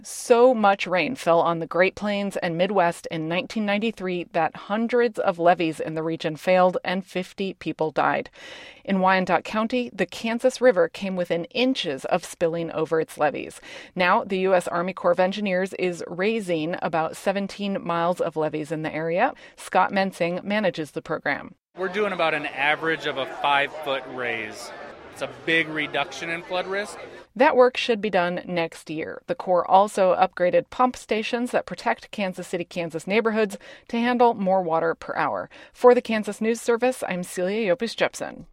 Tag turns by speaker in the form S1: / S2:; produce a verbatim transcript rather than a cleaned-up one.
S1: So much rain fell on the Great Plains and Midwest in nineteen ninety-three that hundreds of levees in the region failed and fifty people died. In Wyandotte County, the Kansas River came within inches of spilling over its levees. Now, the U S Army Corps of Engineers is raising about seventeen miles of levees in the area. Scott Mensing manages the program.
S2: We're doing about an average of a five-foot raise. It's a big reduction in flood risk.
S1: That work should be done next year. The Corps also upgraded pump stations that protect Kansas City, Kansas neighborhoods to handle more water per hour. For the Kansas News Service, I'm Celia Yopis Jepson.